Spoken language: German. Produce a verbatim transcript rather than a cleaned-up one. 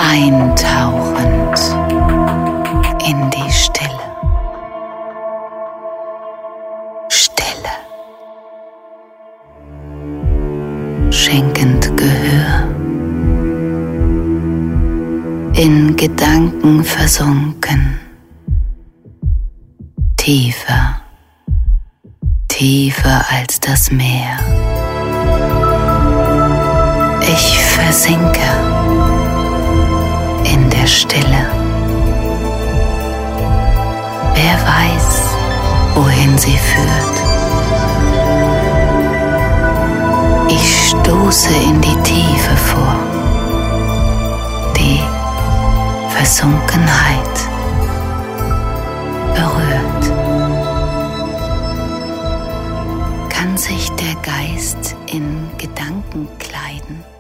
eintauchend in die Stille. Stille, schenkend Gehör, in Gedanken versunken, tiefer, tiefer als das Meer. Ich versinke in der Stille. Wer weiß, wohin sie führt. Ich stoße in die Tiefe vor, die Versunkenheit berührt. Kann sich der Geist in Gedanken kleiden?